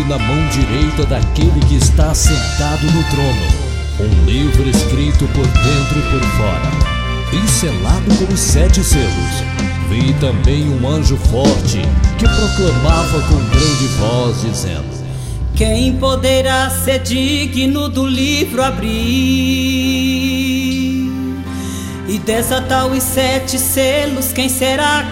vi na mão direita daquele que está sentado no trono um livro escrito por dentro e por fora, e selado com os 7 selos. Vi também um anjo forte que proclamava com grande voz, dizendo: quem poderá ser digno do livro abrir e desatar os 7 selos? Quem será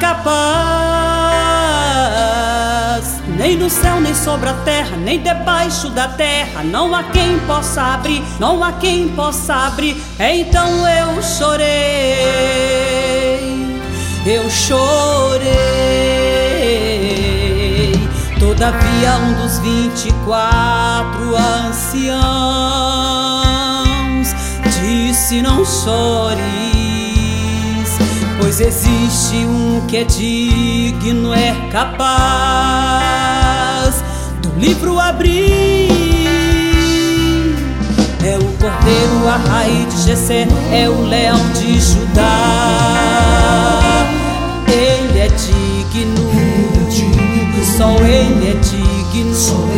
capaz? Nem no céu, nem sobre a terra, nem debaixo da terra, não há quem possa abrir, não há quem possa abrir. Então eu chorei. Todavia um dos 24 anciãos disse: não chores, pois existe um que é digno, é capaz do livro abrir. É o cordeiro, a raiz de Jessé, é o leão de Judá. Ele é digno, só ele é digno.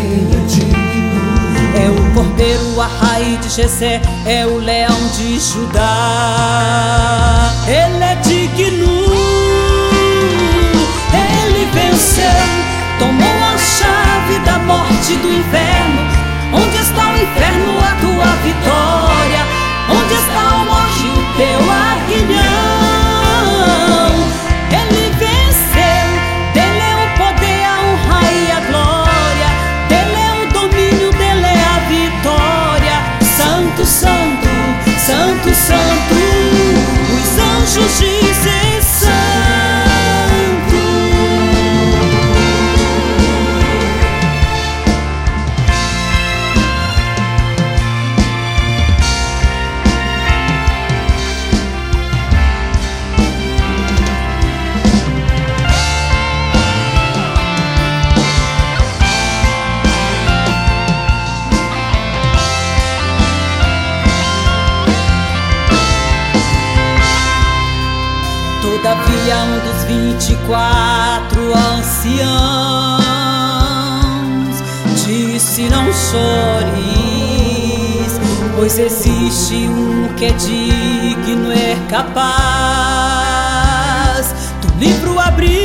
É o cordeiro, a raiz de Jessé, é o leão de Judá. Ele é digno, ele venceu, tomou a chave da morte e do inferno. Onde está o inferno, a tua vitória? Onde está a morte, o teu aguilhão? Ele venceu, dele é o poder, a honra e a glória, dele é o domínio, dele é a vitória. Santo, santo, santo, santo, os anjos dizem santo. Todavia um dos 24 anciãos disse: não chores, pois existe um que é digno, é capaz do livro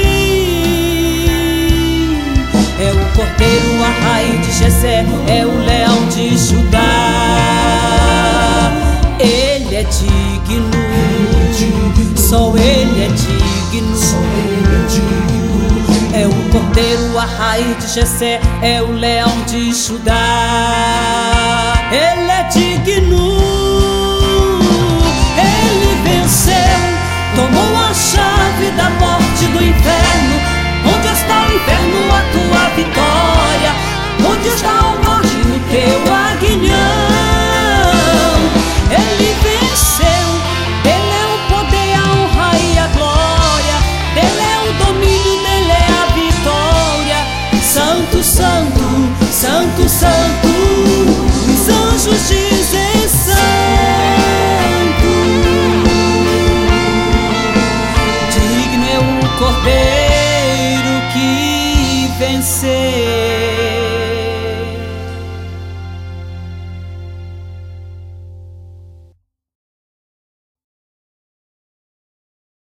abrir. É o cordeiro, a raiz de Jessé, é o leão de Judá. Ele é digno, só ele é digno. É o cordeiro, a raiz de Jessé, é o leão de Judá.